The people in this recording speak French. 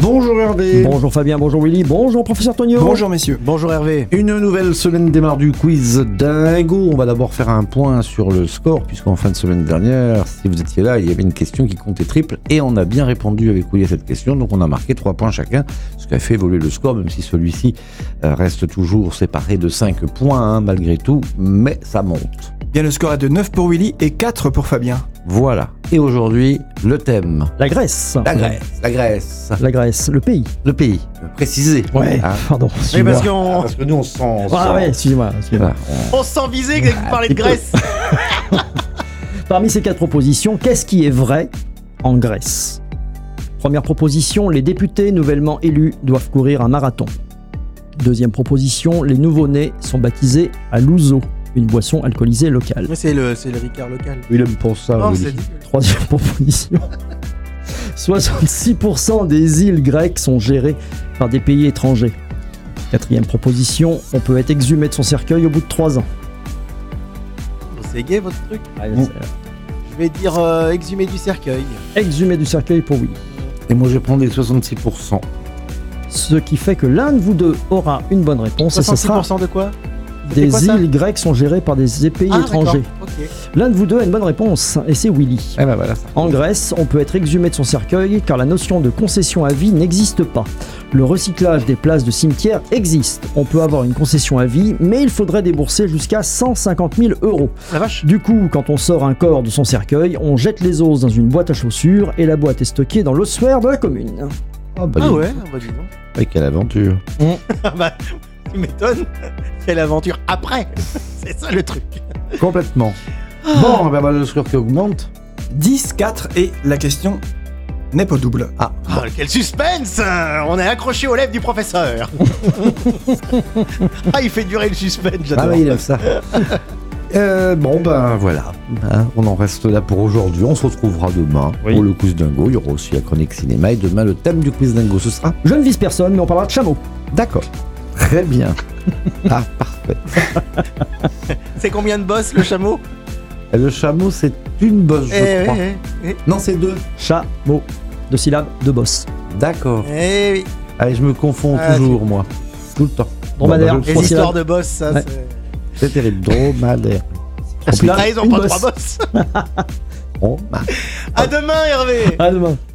Bonjour Hervé. Bonjour Fabien, bonjour Willy, bonjour professeur Tonio. Bonjour messieurs. Bonjour Hervé. Une nouvelle semaine démarre du quiz dingo. On va d'abord faire un point sur le score, puisqu'en fin de semaine dernière, si vous étiez là, il y avait une question qui comptait triple et on a bien répondu avec Willy à cette question. Donc on a marqué 3 points chacun, ce qui a fait évoluer le score, même si celui-ci reste toujours séparé de 5 points malgré tout, mais ça monte. Bien, le score est de 9 pour Willy et 4 pour Fabien. Voilà. Et aujourd'hui, le thème. La Grèce. La Grèce. La Grèce, le pays. Le pays. Précisé. Ouais, Hein. pardon. Oui, parce Parce que nous, on sent. Ah ouais, excusez-moi. Voilà. on se sent visé que vous parlez de Grèce. Parmi ces 4 propositions, qu'est-ce qui est vrai en Grèce? Première proposition, les députés nouvellement élus doivent courir un marathon. Deuxième proposition, les nouveau-nés sont baptisés à l'ouzo, une boisson alcoolisée locale. Mais c'est le Ricard local. Il aime pour ça. Non, Willy. c'est Troisième proposition, 66% des îles grecques sont gérées par des pays étrangers. Quatrième proposition, on peut être exhumé de son cercueil au bout de 3 ans. c'est gay votre truc. Je vais dire exhumé du cercueil. Exhumé du cercueil pour oui. Et moi, je vais prendre les 66%. Ce qui fait que l'un de vous deux aura une bonne réponse et ce sera 66% de quoi? C'était des quoi, ça? îles grecques sont gérées par des pays étrangers. Ok. L'un de vous deux a une bonne réponse et c'est Willy. Eh ben voilà. En Grèce, on peut être exhumé de son cercueil car la notion de concession à vie n'existe pas. Le recyclage des places de cimetière existe. On peut avoir une concession à vie, mais il faudrait débourser jusqu'à 150 000 €. La vache. Du coup, quand on sort un corps de son cercueil, on jette les os dans une boîte à chaussures et la boîte est stockée dans l'ossuaire de la commune. Ah bah, Ah dis donc. ouais, bah dis donc. Ouais, quelle aventure. Bah, tu m'étonnes. Quelle aventure après. C'est ça le truc. Complètement. Bon, ben voilà le score qui augmente. 10, 4 et la question n'est pas double. Ah, quel suspense. On est accroché aux lèvres du professeur. Ah, il fait durer le suspense, j'adore. Ah oui, il aime ça. Bon ben voilà, hein, on en reste là pour aujourd'hui. On se retrouvera demain pour le quiz dingo. Il y aura aussi la chronique cinéma et demain le thème du quiz dingo ce sera. Je ne vise personne, mais on parlera de chameau. D'accord. Très bien. Ah parfait. C'est combien de boss le chameau? Et le chameau c'est une bosse je crois. Non c'est 2. Chameau. 2 syllabes, 2 bosses. D'accord. Eh oui. Allez je me confonds Ah, toujours moi. Tout le temps. Dromadaire. Bon, bah, Les 3 histoires syllabes. de boss, ça, Ouais. c'est terrible. Dromadaire. Trois syllabes, Ah, ils ont une pas bosse. 3 boss. Oh, bah. À demain, Hervé. À demain.